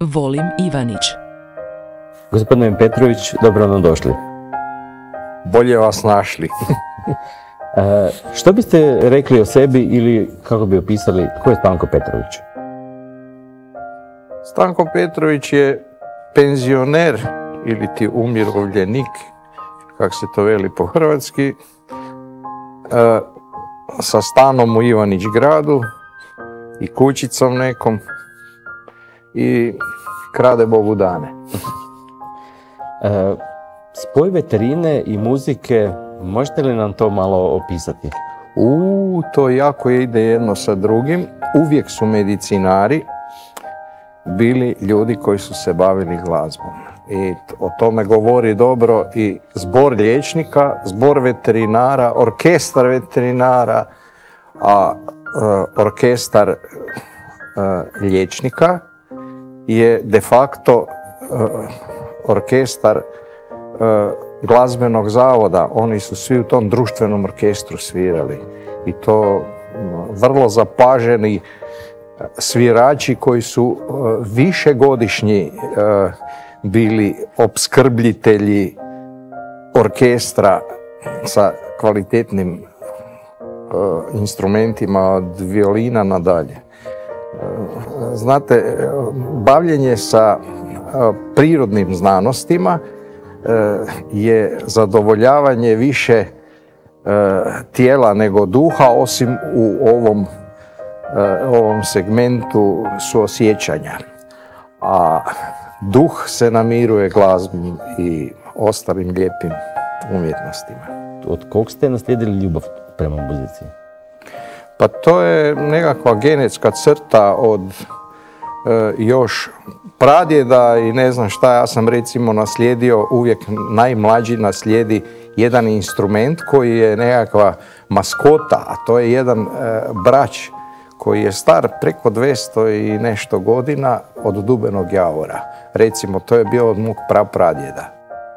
Volim Ivanić. Gospodine Petrović, dobro nam došli. Bolje vas našli. Što biste rekli o sebi ili kako bi opisali ko je Stanko Petrović? Stanko Petrović je penzioner ili ti umirovljenik, kako se to veli po hrvatski, sa stanom u Ivanić gradu i kućicom nekom i krade Bogu dane. Spoj veterine i muzike, možete li nam to malo opisati? To jako ide jedno sa drugim. Uvijek su medicinari bili ljudi koji su se bavili glazbom. I o tome govori dobro i zbor liječnika, zbor veterinara, orkestar veterinara, a orkestar liječnika je de facto orkestar glazbenog zavoda. Oni su svi u tom društvenom orkestru svirali i to vrlo zapaženi svirači koji su višegodišnji bili opskrbljitelji orkestra sa kvalitetnim instrumentima od violina nadalje. Znate, bavljenje sa prirodnim znanostima je zadovoljavanje više tijela nego duha, osim u ovom segmentu suosjećanja. A duh se namiruje glazbom i ostalim lijepim umjetnostima. Od kog ste naslijedili ljubav prema muzici? Pa to je nekakva genetska crta od još pradjeda i ne znam šta. Ja sam recimo naslijedio, uvijek najmlađi naslijedi jedan instrument koji je nekakva maskota, a to je jedan brač koji je star preko 200 i nešto godina od dubenog javora. Recimo, to je bio od mog prapradjeda.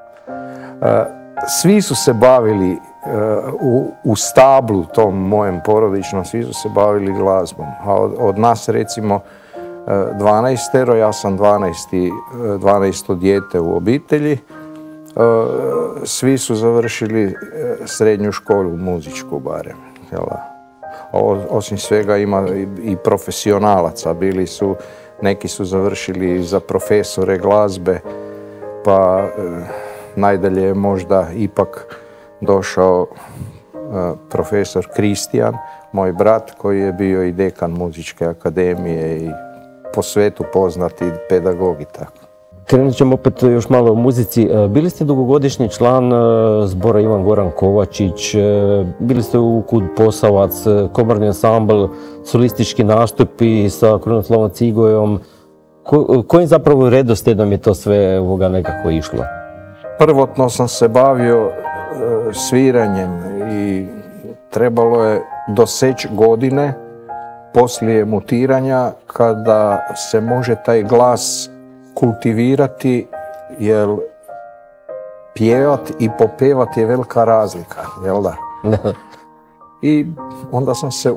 Svi su se bavili u stablu tom mojem porodičnom, svi su se bavili glazbom. A od nas recimo 12, ja sam 12. dijete u obitelji, svi su završili srednju školu, muzičku barem. Osim svega ima i profesionalaca, neki su završili za profesore glazbe, pa najdalje je možda ipak došao profesor Kristijan, moj brat, koji je bio i dekan muzičke akademije i po svetu poznati pedagog i tako. Krenut ćemo opet još malo o muzici. Bili ste dugogodišnji član zbora Ivan Goran Kovačić, bili ste u Kud Posavac, komorni ansambl, solistički nastupi sa Krunoslovom Cigojom. Kojim zapravo redoslijedom je to sve nekako išlo? Prvotno sam se bavio sviranjem i trebalo je doseći godine poslije mutiranja kada se može taj glas kultivirati, jer pjevat i popevat je velika razlika, jel da? I onda sam se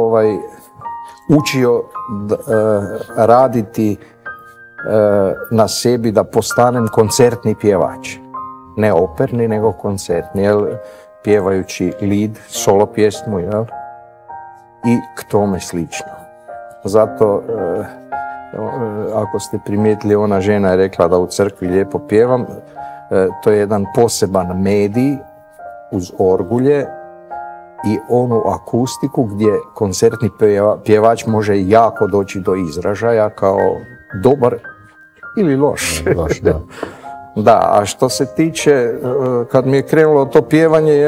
učio raditi na sebi da postanem koncertni pjevač. Ne operni, nego koncertni, jel? Pjevajući lead, solo pjesmu, jel? I k tome slično. Zato ako ste primijetili, ona žena je rekla da u crkvi lijepo pjevam. To je jedan poseban medij uz orgulje i onu akustiku gdje koncertni pjevač može jako doći do izražaja kao dobar ili loš. Da. Da, a što se tiče, kad mi je krenulo to pjevanje,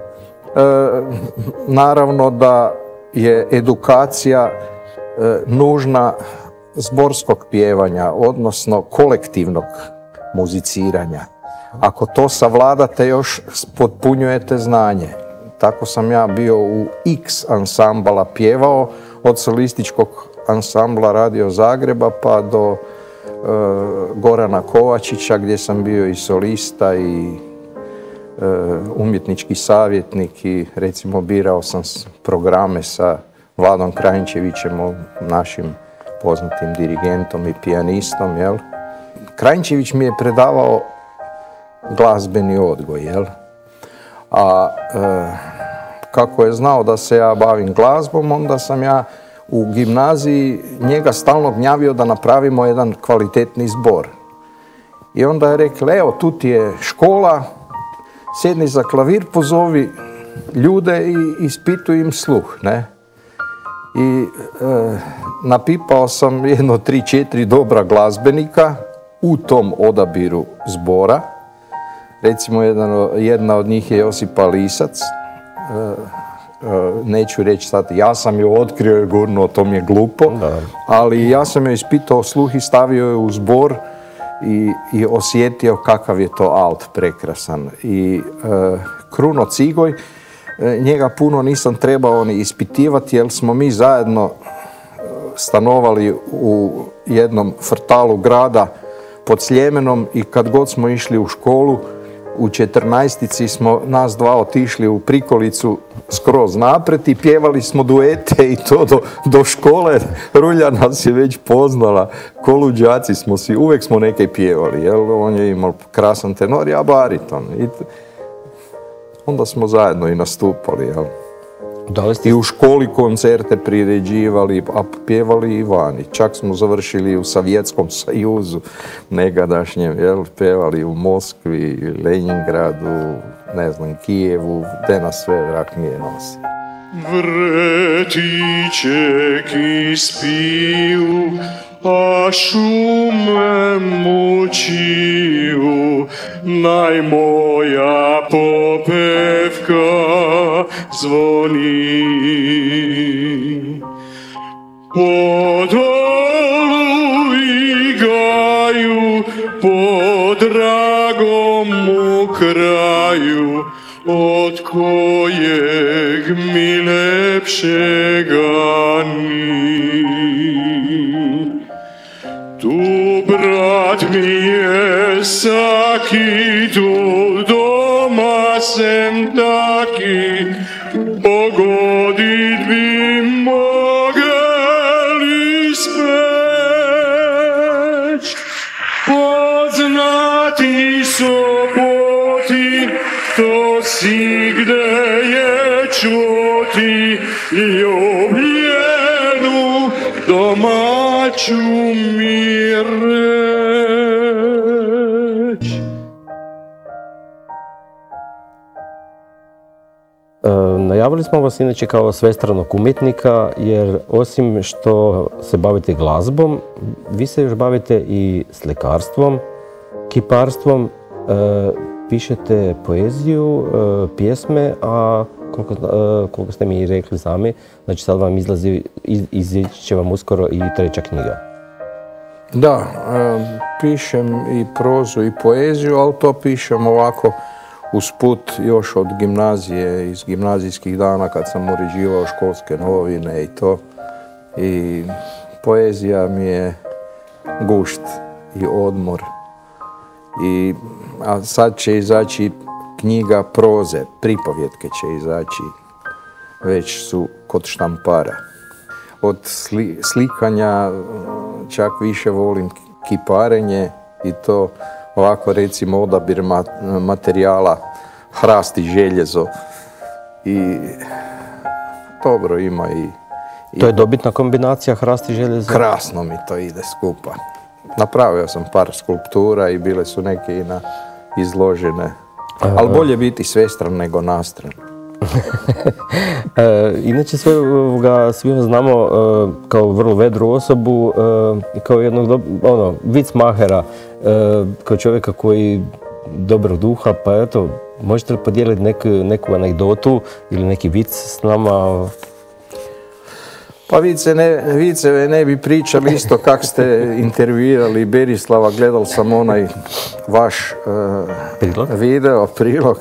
naravno da je edukacija nužna zborskog pjevanja, odnosno kolektivnog muziciranja. Ako to savladate, još potpunjujete znanje. Tako sam ja bio u X ansambala pjevao, od solističkog ansambla Radio Zagreba pa do Gorana Kovačića, gdje sam bio i solista i umjetnički savjetnik i recimo birao sam programe sa Vladom Krajnčevićem, našim poznatim dirigentom i pijanistom, jel? Kranjčević mi je predavao glazbeni odgoj, jel? A kako je znao da se ja bavim glazbom, onda sam ja u gimnaziji njega stalno gnjavio da napravimo jedan kvalitetni zbor. I onda je rekla, evo, tu ti je škola, sjedni za klavir, pozovi ljude i ispituj im sluh, ne? I napipao sam jedno 3-4 dobra glazbenika u tom odabiru zbora. Recimo, jedna od njih je Josipa Lisac. Neću reći sad, ja sam ju otkrio i gurnuo, to mi je glupo, ali ja sam joj ispitao sluh i stavio je u zbor i osjetio kakav je to alt prekrasan. I Kruno Cigoj, njega puno nisam trebao ni ispitivati, jer smo mi zajedno stanovali u jednom frtalu grada pod Sljemenom i kad god smo išli u školu, u 14-ici smo nas dva otišli u prikolicu skroz napred i pjevali smo duete i to do škole. Rulja nas je već poznala, ko luđaci smo svi, uvijek smo neke pjevali, jel? On je imao krasan tenor, ja bariton. I onda smo zajedno i nastupali, jel? I u školi koncerte priređivali, a pjevali i vani. Čak smo završili u Sovjetskom sajuzu negadašnjem, jel? Pjevali u Moskvi, Leningradu, ne znam, Kijevu, gdje nas sve vrak nije nosi. Vretiček ispiju, a šume mučiju, naj moja popevka zvoni. Po dolu igaju, po dragomu kraju, od kojeg mi lepšega ni. Tu brat mi je saki, tu doma sem taki, pogodit bi mogli speć. Poznati Sopoti, to si gde je čuti, ljubljenu domaću mi reć. Najavili smo vas inače kao svestranog umjetnika, jer osim što se bavite glazbom, vi se još bavite i slikarstvom, kiparstvom, pišete poeziju, pjesme, a koliko ste mi rekli sami, znači sad vam izaći će vam uskoro i 3. knjiga. Da, pišem i prozu i poeziju, ali to pišem ovako usput još od gimnazije, iz gimnazijskih dana kad sam uređivao školske novine i to. I poezija mi je gušt i odmor. A sad će izaći knjiga proze, pripovjetke će izaći, već su kod štampara. Od slikanja čak više volim kiparenje i to ovako recimo odabir materijala, hrast i željezo. I dobro ima i... To je dobitna kombinacija hrast i željezo? Krasno mi to ide skupa. Napravio sam par skulptura i bile su neke i izložene. Ali bolje biti svestran nego nastran. Inače svi vas znamo kao vrlo vedru osobu, kao jednog vicmahera, kao čovjeka koji dobrog duha, pa eto, možete li podijeliti neku anegdotu ili neki vic s nama? Pa viceve ne bi pričali isto kak ste intervjuirali Berislava, gledal sam onaj vaš video, prilog.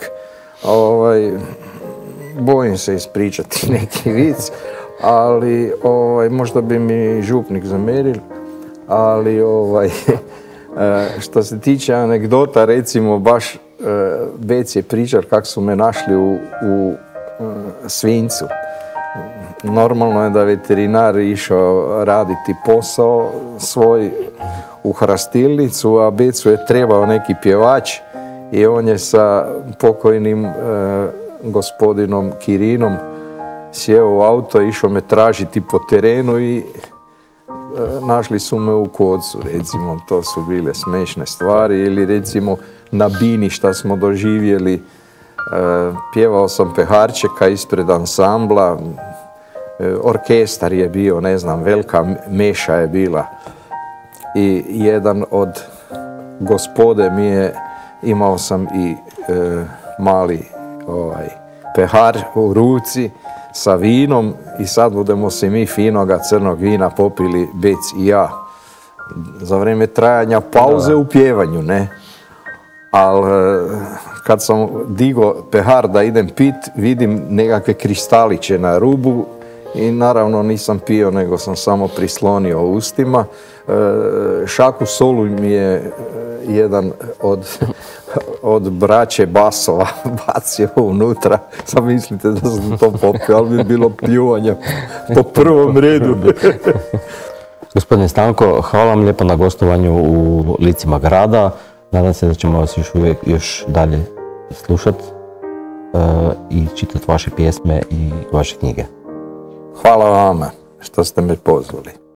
Bojim se ispričati neki vic, ali možda bi mi župnik zameril, ali što se tiče anegdota, recimo baš Bec je pričar kak su me našli u Svinjcu. normalno je da veterinar išao raditi posao svoj u hrastilnicu, a Becu je trebao neki pjevač i on je sa pokojnim gospodinom Kirinom sjeo u auto, išao me tražiti po terenu i našli su me u Kocu, recimo, to su bile smešne stvari. Ili recimo na Bini šta smo doživjeli, pjevao sam Peharčeka ispred ansambla, orkestar je bio, ne znam, velika meša je bila i jedan od gospode mi je, imao sam i mali pehar u ruci sa vinom i sad budemo se mi finoga crnog vina popili, Bec i ja, za vrijeme trajanja pauze u pjevanju, ne? Ali kad sam digo pehar da idem pit, vidim nekakve kristaliće na rubu i naravno nisam pio, nego sam samo prislonio ustima. Šaku solu mi je jedan od braće basova bacio unutra. Sad mislite da sam to popio, ali bi bilo pljuvanje po prvom redu. Gospodine Stanko, hvala vam lijepo na gostovanju u Licima grada. Nadam se da ćemo vas još dalje slušati i čitati vaše pjesme i vaše knjige. Hvala vama što ste me pozvali.